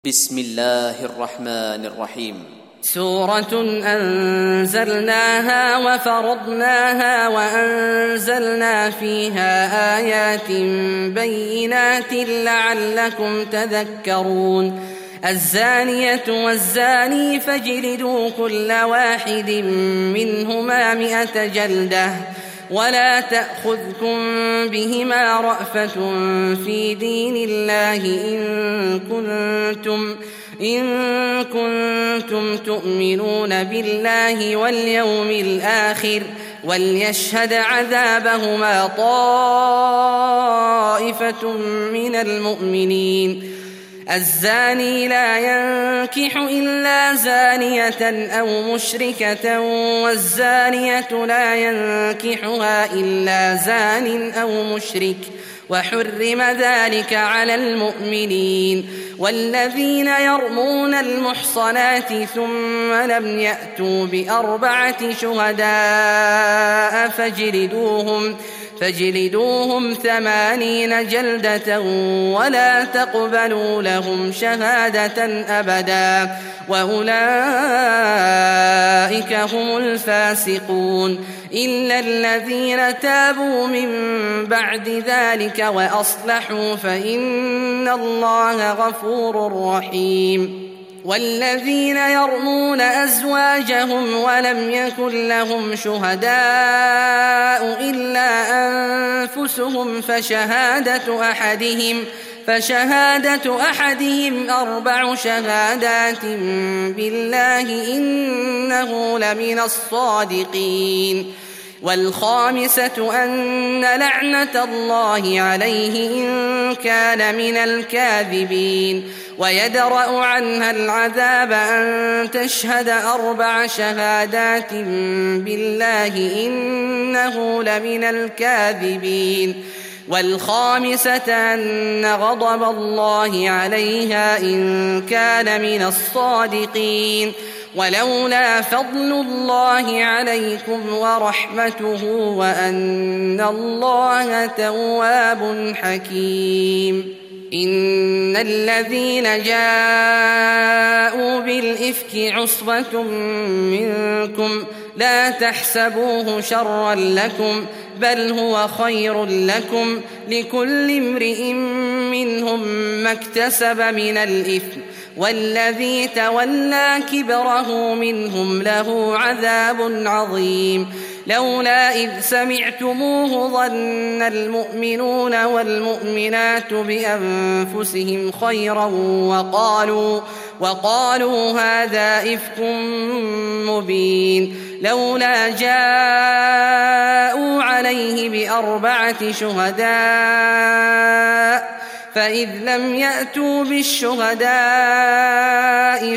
بسم الله الرحمن الرحيم. سورة أنزلناها وفرضناها وأنزلنا فيها آيات بينات لعلكم تذكرون. الزانية والزاني فاجلدوا كل واحد منهما 100 جلدة ولا تأخذكم بهما رأفة في دين الله إن كنتم تؤمنون بالله واليوم الآخر وليشهد عذابهما طائفة من المؤمنين. الزاني لا ينكح إلا زانية أو مشركة والزانية لا ينكحها إلا زان أو مشرك وحرم ذلك على المؤمنين. والذين يرمون المحصنات ثم لم يأتوا ب4 شهداء فاجلدوهم 80 جلدة ولا تقبلوا لهم شهادة أبدا وأولئك هم الفاسقون إلا الذين تابوا من بعد ذلك وأصلحوا فإن الله غفور رحيم. والذين يرمون أزواجهم ولم يكن لهم شهداء إلا أنفسهم فشهادة أحدهم 4 شهادات بالله إنه لمن الصادقين. والخامسة أن لعنة الله عليه إن كان من الكاذبين. ويدرأ عنها العذاب أن تشهد 4 شهادات بالله إنه لمن الكاذبين. والخامسة أن غضب الله عليها إن كان من الصادقين. ولولا فضل الله عليكم ورحمته وأن الله تواب حكيم. إن الذين جاءوا بالإفك عصبة منكم لا تحسبوه شرا لكم بل هو خير لكم لكل امرئ منهم ما اكتسب من الإثم والذي تولى كبره منهم له عذاب عظيم. لولا إذ سمعتموه ظن المؤمنون والمؤمنات بأنفسهم خيرا وقالوا هذا إفك مبين. لولا جاءوا عليه ب4 شهداء فإذ لم يأتوا بالشهداء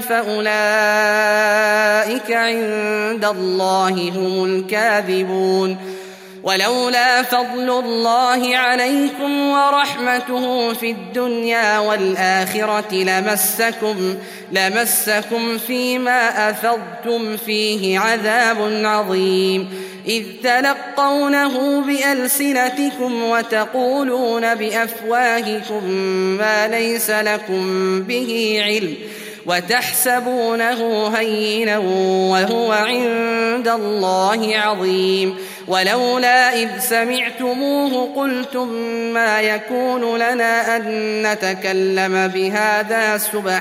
فأولئك عند الله هم الكاذبون. ولولا فضل الله عليكم ورحمته في الدنيا والآخرة لمسكم فيما أفضتم فيه عذاب عظيم. إذ تلقونه بألسنتكم وتقولون بأفواهكم ما ليس لكم به علم وتحسبونه هينا وهو عند الله عظيم. ولولا إذ سمعتموه قلتم ما يكون لنا أن نتكلم بهذا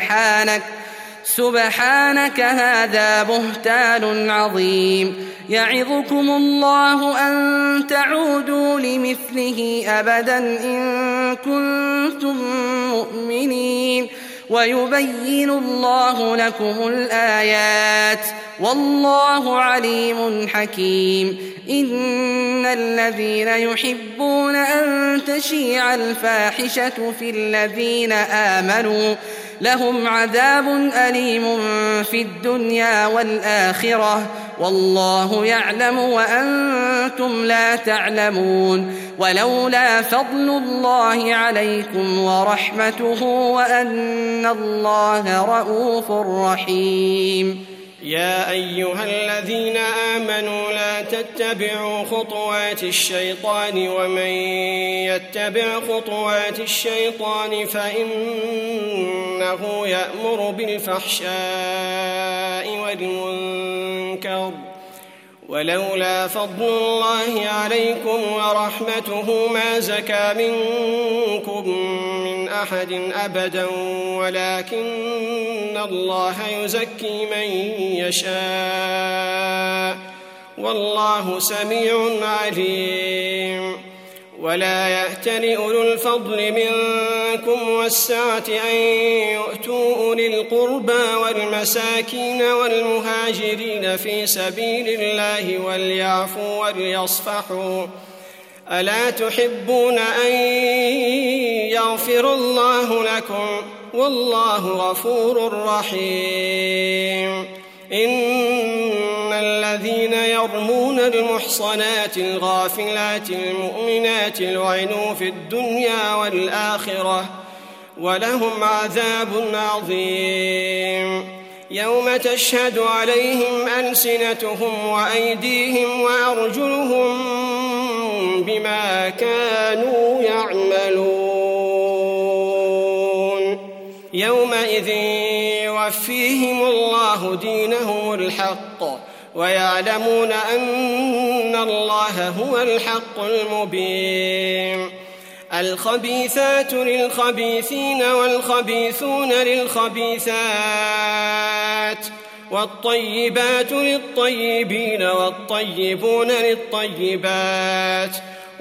سبحانك هذا بهتان عظيم. يعظكم الله أن تعودوا لمثله أبدا إن كنتم مؤمنين ويبين الله لكم الآيات والله عليم حكيم. إن الذين يحبون أن تشيع الفاحشة في الذين آمنوا لهم عذاب أليم في الدنيا والآخرة والله يعلم وأنتم لا تعلمون. ولولا فضل الله عليكم ورحمته وأن الله رؤوف رحيم. يا أيها الذين آمنوا لا تتبعوا خطوات الشيطان ومن يتبع خطوات الشيطان فإنه يأمر بالفحشاء والمنكر ولولا فضل الله عليكم ورحمته ما زكى منكم من أحد أبدا ولكن الله يزكي من يشاء والله سميع عليم ولا يأتل أولو الفضل منكم والسعة أن يؤتوا أولي القربى والمساكين والمهاجرين في سبيل الله وليعفوا وليصفحوا ألا تحبون أن يغفر الله لكم والله غفور رحيم إن الذين يرمون المحصنات الغافلات المؤمنات لعنوا في الدنيا والآخرة ولهم عذاب عظيم يوم تشهد عليهم ألسنتهم وأيديهم وأرجلهم بما كانوا يعملون يومئذ يوفيهم الله دينهم الحق ويعلمون أن الله هو الحق المبين الخبيثات للخبيثين والخبيثون للخبيثات والطيبات للطيبين والطيبون للطيبات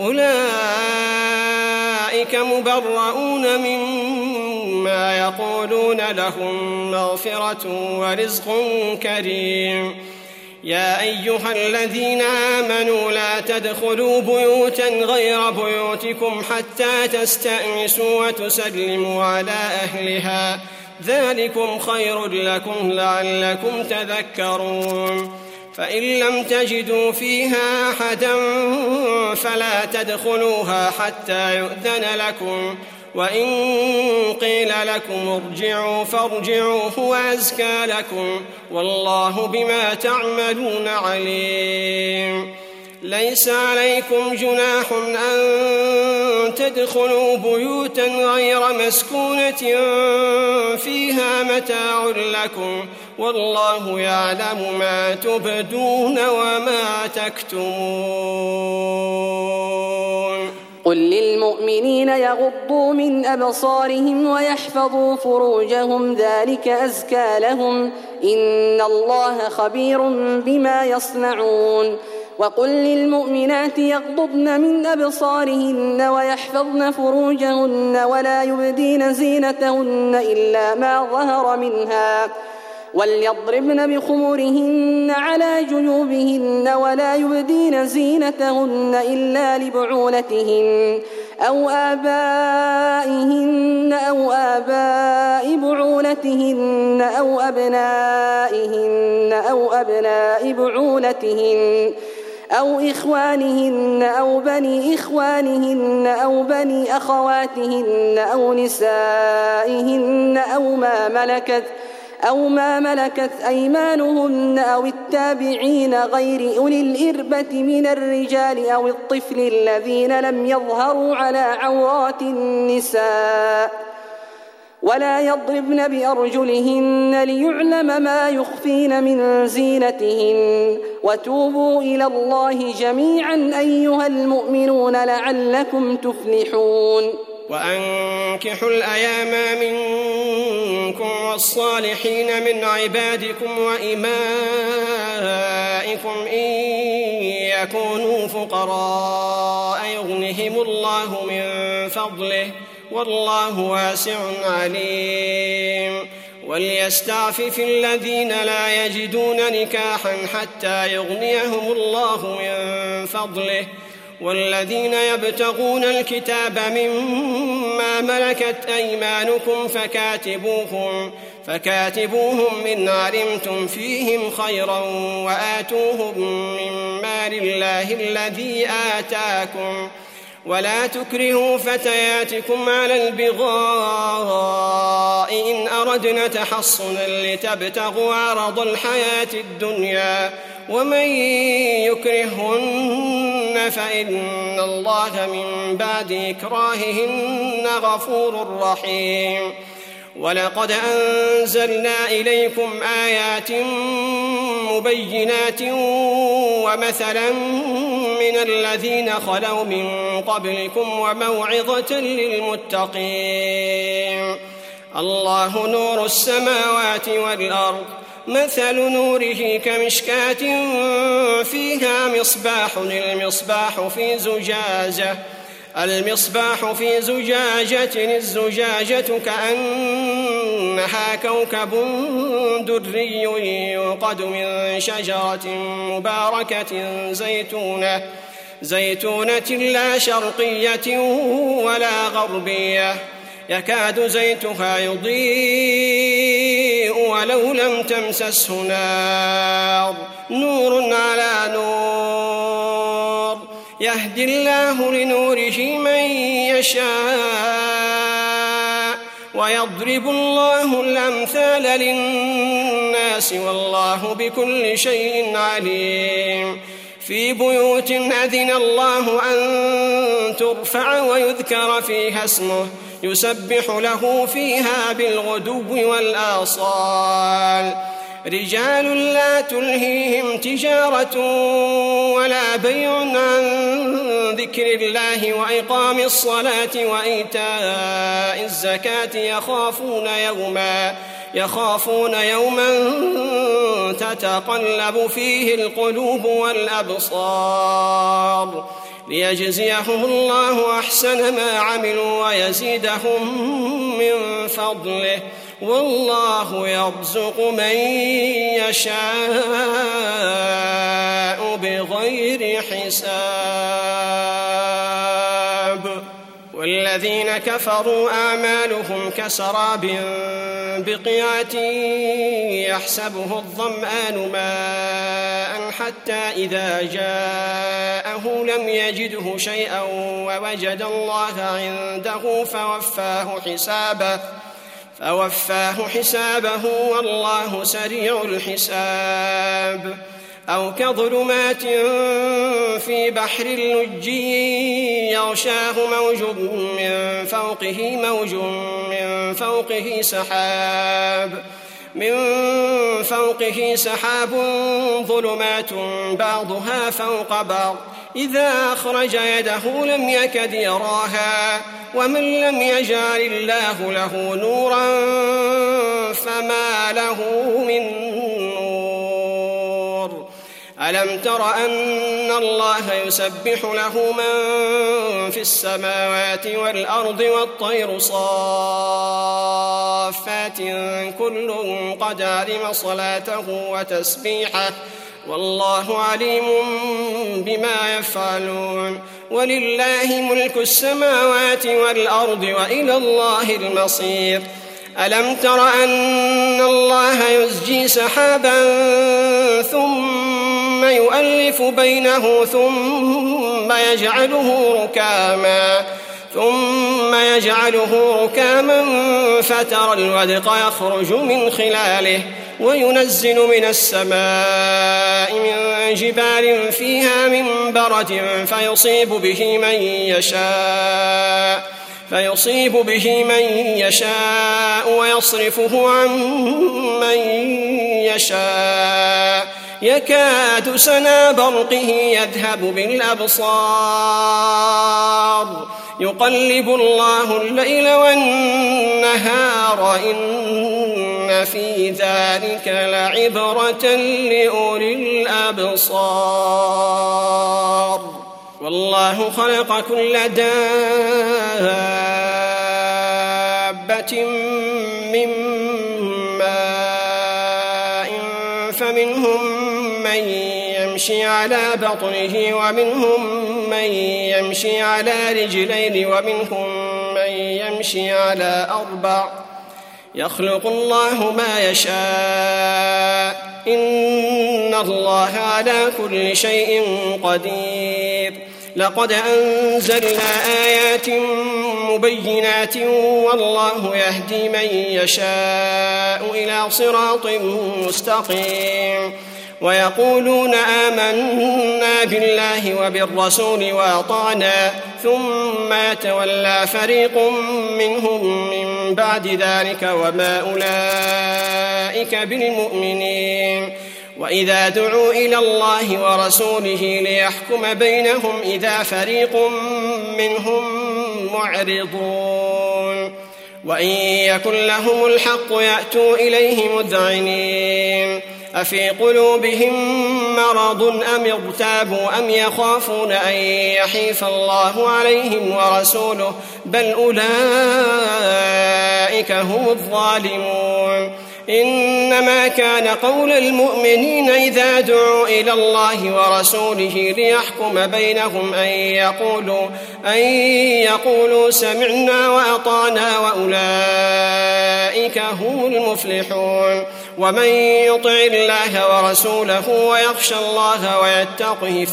أولئك مبرؤون مما يقولون لهم مغفرة ورزق كريم يا أيها الذين آمنوا لا تدخلوا بيوتا غير بيوتكم حتى تستأنسوا وتسلموا على أهلها ذلكم خير لكم لعلكم تذكرون فإن لم تجدوا فيها أحدا فلا تدخلوها حتى يؤذن لكم وإن قيل لكم ارجعوا فارجعوا هو أزكى لكم والله بما تعملون عليم ليس عليكم جناح أن تدخلوا بيوتا غير مسكونة فيها متاع لكم والله يعلم ما تبدون وما تكتمون قل للمؤمنين يغضوا من أبصارهم ويحفظوا فروجهم ذلك أزكى لهم إن الله خبير بما يصنعون وقل للمؤمنات يغضضن من أبصارهن ويحفظن فروجهن ولا يبدين زينتهن إلا ما ظهر منها وليضربن بخمرهن على جيوبهن ولا يبدين زينتهن إلا لبعولتهن أو آبائهن أو آباء بعولتهن أو أبنائهن أو أبناء بعولتهن أو إخوانهن أو بني إخوانهن أو بني أخواتهن أو نسائهن أو ما ملكت أيمانهن أو التابعين غير أولي الإربة من الرجال أو الطفل الذين لم يظهروا على عورات النساء ولا يضربن بأرجلهن ليعلم ما يخفين من زينتهن وتوبوا إلى الله جميعا أيها المؤمنون لعلكم تفلحون وأنكحوا الأيام منكم والصالحين من عبادكم وإمائكم إن يكونوا فقراء يغنهم الله من فضله والله واسع عليم وليستعفف الذين لا يجدون نكاحا حتى يغنيهم الله من فضله والذين يبتغون الكتاب مما ملكت أيمانكم فكاتبوهم إن علمتم فيهم خيرا وآتوهم من مال الله الذي آتاكم ولا تكرهوا فتياتكم على البغاء إن أردنا تحصنا لتبتغوا عرض الحياة الدنيا ومن يكرههن فإن الله من بعد إكراههن غفور رحيم. ولقد أنزلنا إليكم آيات مبينات ومثلا من الذين خلوا من قبلكم وموعظة للمتقين. الله نور السماوات والأرض مثل نوره كمشكاة فيها مصباح المصباح في زجاجة الزجاجة كأنها كوكب دري يوقد من شجرة مباركة زيتونة لا شرقية ولا غربية يكاد زيتها يضيء ولو لم تمسسه نار نور على نور يهدي الله لنوره من يشاء ويضرب الله الأمثال للناس والله بكل شيء عليم. في بيوت أذن الله أن ترفع ويذكر فيها اسمه يسبح له فيها بالغدو والآصال رجال لا تلهيهم تجارة ولا بيع عن ذكر الله وإقام الصلاة وإيتاء الزكاة يخافون يوما تتقلب فيه القلوب والأبصار ليجزيهم الله أحسن ما عملوا ويزيدهم من فضله والله يرزق من يشاء بغير حساب. والذين كفروا أعمالهم كسراب بقيعة يحسبه الظمآن ماء حتى إذا جاءه لم يجده شيئا ووجد الله عنده فوفاه حسابه والله سريع الحساب. أو كظلمات في بحر اللجي يغشاه موج من فوقه سحاب ظلمات بعضها فوق بعض إذا أخرج يده لم يكد يراها ومن لم يجعل الله له نورا فما له من نور. ألم تر أن الله يسبح له من في السماوات والأرض والطير صافات كل قد علم صلاته وتسبيحه والله عليم بما يفعلون. ولله ملك السماوات والأرض وإلى الله المصير. ألم تر أن الله يزجي سحابا ثم يؤلف بينه ثم يجعله ركاما فترى الودق يخرج من خلاله وينزل من السماء من جبال فيها من برد فيصيب به من يشاء ويصرفه عن من يشاء يكاد سنا برقه يذهب بالأبصار يقلب الله الليل والنهار إن في ذلك لعبرة لأولي الأبصار. والله خلق كل دابة من ماء فمنهم من يمشي على بطنه ومنهم من يمشي على رجلين ومنهم من يمشي على أربع يخلق الله ما يشاء إن الله على كل شيء قدير. لقد أنزلنا آيات مبينات والله يهدي من يشاء إلى صراط مستقيم. ويقولون آمنا بالله وبالرسول وأطعنا ثم يتولى فريق منهم من بعد ذلك وما أولئك بالمؤمنين. وإذا دعوا إلى الله ورسوله ليحكم بينهم إذا فريق منهم معرضون. وإن يكن لهم الحق يأتوا إليه مذعنين. أفي قلوبهم مرض أم ارتابوا أم يخافون أن يحيف الله عليهم ورسوله بل أولئك هم الظالمون. إنما كان قول المؤمنين إذا دعوا إلى الله ورسوله ليحكم بينهم أن يقولوا سمعنا وأطعنا وأولئك هم المفلحون. ومن يطع الله ورسوله ويخشى الله ويتقه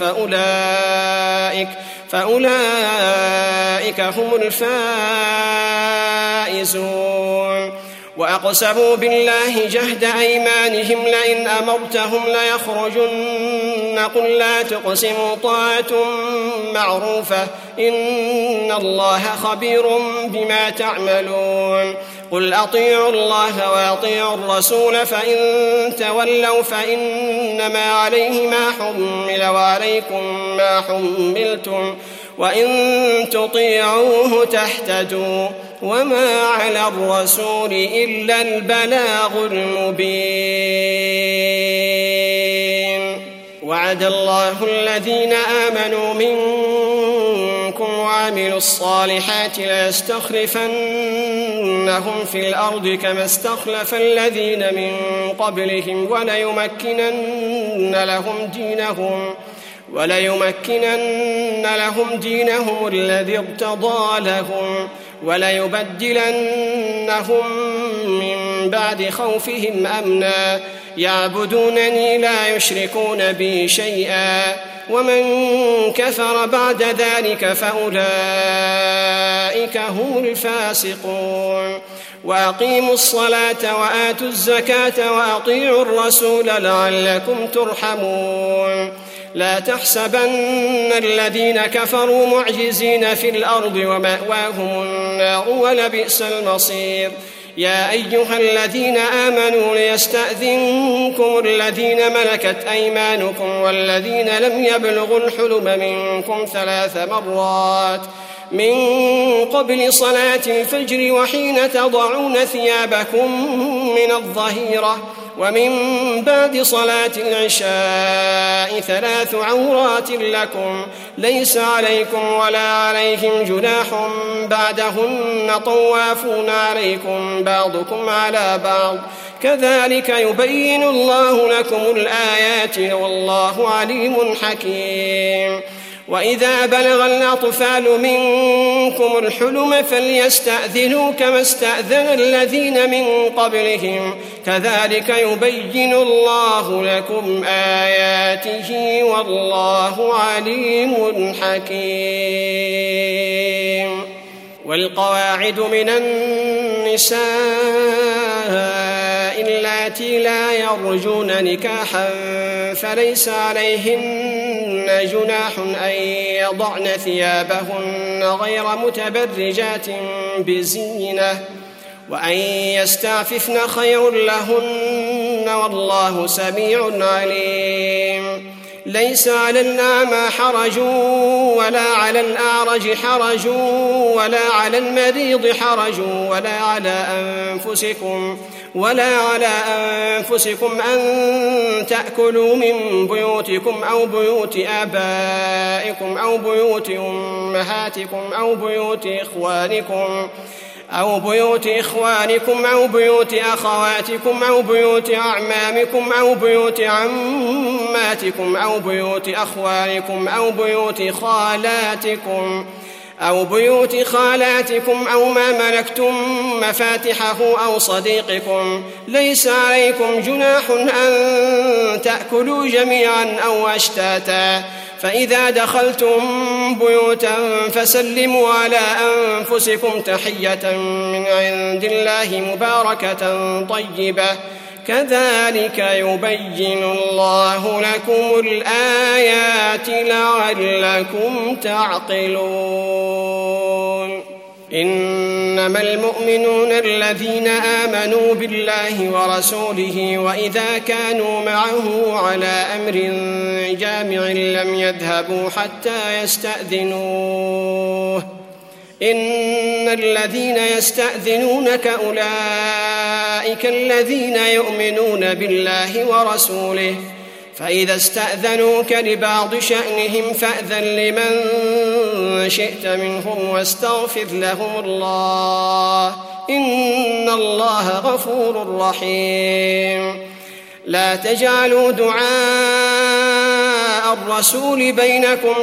فأولئك هم الفائزون. وأقسموا بالله جهد أيمانهم لئن أمرتهم ليخرجن قل لا تقسموا طاعة معروفة إن الله خبير بما تعملون. قل أطيعوا الله وأطيعوا الرسول فإن تولوا فإنما عليه ما حمل وعليكم ما حملتم وإن تطيعوه تهتدوا وما على الرسول إلا البلاغ المبين. وعد الله الذين آمنوا منكم وعملوا الصالحات ليستخلفنهم في الأرض كما استخلف الذين من قبلهم وليمكنن لهم دينهم الذي ارتضى لهم وليبدلنهم من بعد خوفهم أمنا يعبدونني لا يشركون بي شيئا ومن كفر بعد ذلك فأولئك هم الفاسقون. وأقيموا الصلاة وآتوا الزكاة وأطيعوا الرسول لعلكم ترحمون. لا تحسبن الذين كفروا معجزين في الأرض ومأواهم النار ولبئس المصير. يا أيها الذين آمنوا ليستأذنكم الذين ملكت أيمانكم والذين لم يبلغوا الحلم منكم 3 مرات من قبل صلاة الفجر وحين تضعون ثيابكم من الظهيرة ومن بعد صلاة العشاء 3 عورات لكم ليس عليكم ولا عليهم جناح بعدهن طوافون عليكم بعضكم على بعض كذلك يبين الله لكم الآيات والله عليم حكيم. وإذا بلغ الأطفال منكم الحلم فليستأذنوا كما استأذن الذين من قبلهم كذلك يبين الله لكم آياته والله عليم حكيم. والقواعد من النساء اللاتي لا يرجون نكاحا فليس عليهن جناح أن يضعن ثيابهن غير متبرجات بزينة وأن يستعففن خير لهن والله سميع عليم. ليس على الأعمى حرج ولا على الأعرج حرج ولا على المريض حرج ولا على أنفسكم أن تأكلوا من بيوتكم أو بيوت آبائكم أو بيوت أمهاتكم أو بيوت إخوانكم أو بيوت أخواتكم أو بيوت أعمامكم أو بيوت عماتكم أو بيوت أخوالكم أو بيوت خالاتكم أو ما ملكتم مفاتحه أو صديقكم. ليس عليكم جناح أن تأكلوا جميعا أو أشتاتا فإذا دخلتم بيوتا فسلموا على أنفسكم تحية من عند الله مباركة طيبة كذلك يبين الله لكم الآيات لعلكم تعقلون إنما المؤمنون الذين آمنوا بالله ورسوله وإذا كانوا معه على أمر جامع لم يذهبوا حتى يستأذنوه إن الذين يستأذنونك أولئك الذين يؤمنون بالله ورسوله فإذا استأذنوك لبعض شأنهم فأذن لمن شئت منهم واستغفر لهم الله إن الله غفور رحيم لا تجعلوا دعاء الرسول بينكم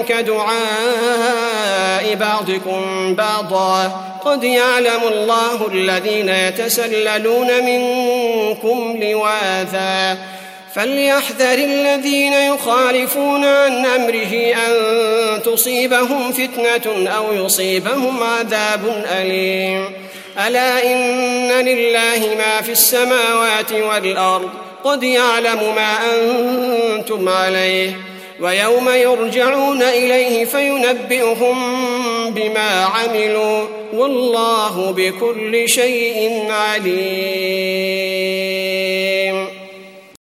كدعاء بعضكم بعضا قد يعلم الله الذين يتسللون منكم لواذا فليحذر الذين يخالفون عن أمره أن تصيبهم فتنة أو يصيبهم عذاب أليم ألا إن لله ما في السماوات والأرض قد يعلم ما أنتم عليه ويوم يرجعون إليه فينبئهم بما عملوا والله بكل شيء عليم